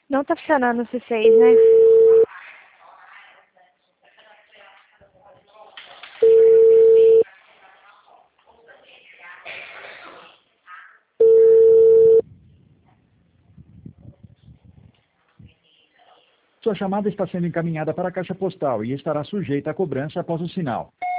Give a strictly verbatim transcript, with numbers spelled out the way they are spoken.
Não tá funcionando o C seis, né? Sua chamada está sendo encaminhada para a caixa postal e estará sujeita a cobrança após o sinal.